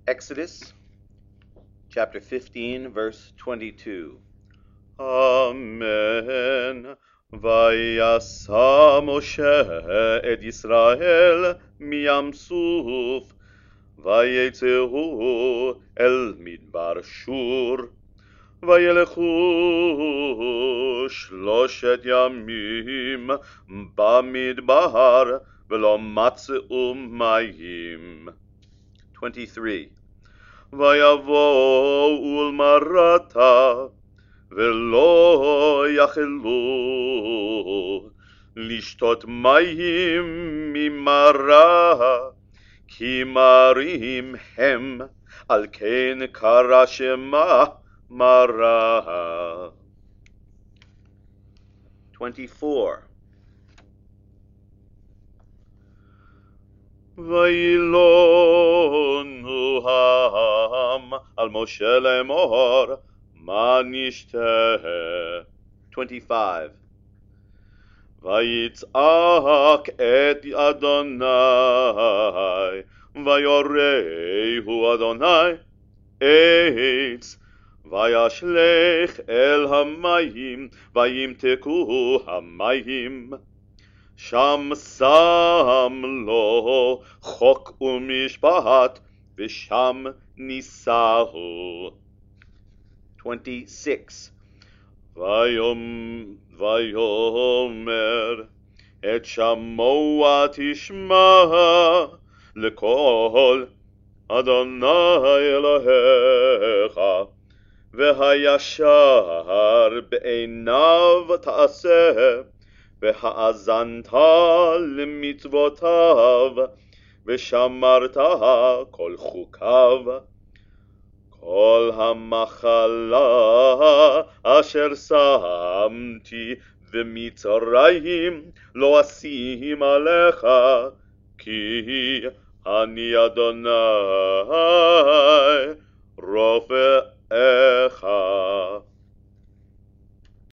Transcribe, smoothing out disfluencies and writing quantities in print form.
Exodus chapter 15, verse 22. Amen. וישא משה את ישראל מים סוף, ויצאו אל מדבר שור, וילכו 3 ימים במדבר, ולא מצאו מים. 23. ויבואו אל מרתה, ולא יכלו לשתות מים ממרה, כי מרים הם, על כן קרא שמה מרה. 24. וילונו העם על משה לאמור, מה נשתה? 25. ויצעק את אדוני, ויורהו אדוני עץ, וישלך אל המים, וימתקו המים. שם שם לו חוק ומשפט, ושם ניסהו. 26. ויאמר את שמוע תשמע לקול אדוני אלוהיך, והישר בעיניו תעשה, והאזנת למצוותיו, ושמרת כל חוקיו. כל המחלה אשר שמתי במצרים לא אשים עליך, כי אני אדוני